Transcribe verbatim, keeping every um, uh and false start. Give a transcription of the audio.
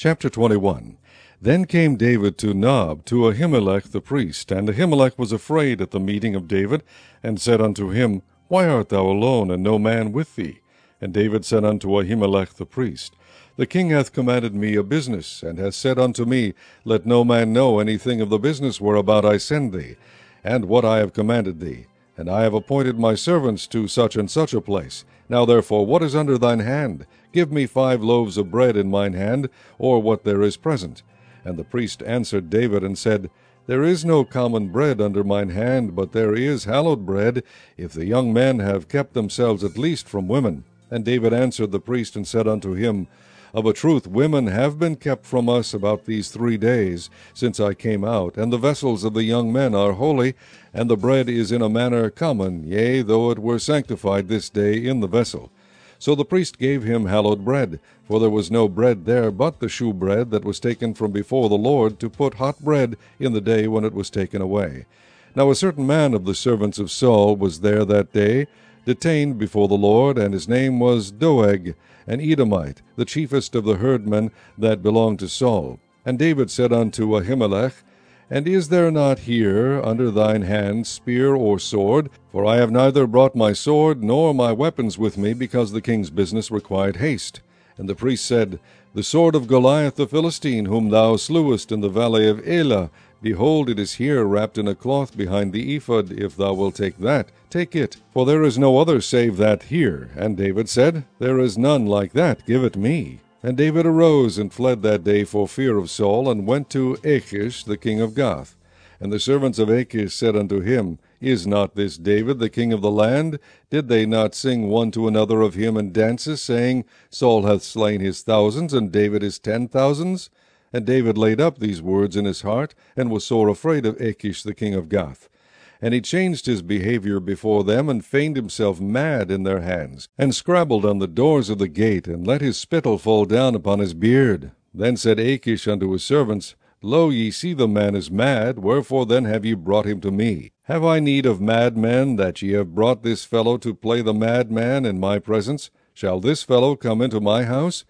Chapter twenty-one. Then came David to Nob, to Ahimelech the priest. And Ahimelech was afraid at the meeting of David, and said unto him, Why art thou alone, and no man with thee? And David said unto Ahimelech the priest, The king hath commanded me a business, and hath said unto me, Let no man know anything of the business whereabout I send thee, and what I have commanded thee. And I have appointed my servants to such and such a place. Now therefore, what is under thine hand? Give me five loaves of bread in mine hand, or what there is present. And the priest answered David, and said, There is no common bread under mine hand, but there is hallowed bread, if the young men have kept themselves at least from women. And David answered the priest, and said unto him, Of a truth women have been kept from us about these three days, since I came out, and the vessels of the young men are holy, and the bread is in a manner common, yea, though it were sanctified this day in the vessel. So the priest gave him hallowed bread, for there was no bread there but the shewbread that was taken from before the Lord, to put hot bread in the day when it was taken away. Now a certain man of the servants of Saul was there that day, detained before the Lord, and his name was Doeg, an Edomite, the chiefest of the herdmen that belonged to Saul. And David said unto Ahimelech, And is there not here under thine hand spear or sword? For I have neither brought my sword nor my weapons with me, because the king's business required haste. And the priest said, The sword of Goliath the Philistine, whom thou slewest in the valley of Elah, behold, it is here wrapped in a cloth behind the ephod. If thou wilt take that, take it, for there is no other save that here. And David said, There is none like that, give it me. And David arose and fled that day for fear of Saul, and went to Achish the king of Gath. And the servants of Achish said unto him, Is not this David the king of the land? Did they not sing one to another of him in dances, saying, Saul hath slain his thousands, and David his ten thousands? And David laid up these words in his heart, and was sore afraid of Achish the king of Gath. And he changed his behavior before them, and feigned himself mad in their hands, and scrabbled on the doors of the gate, and let his spittle fall down upon his beard. Then said Achish unto his servants, Lo, ye see the man is mad, wherefore then have ye brought him to me? Have I need of madmen, that ye have brought this fellow to play the madman in my presence? Shall this fellow come into my house?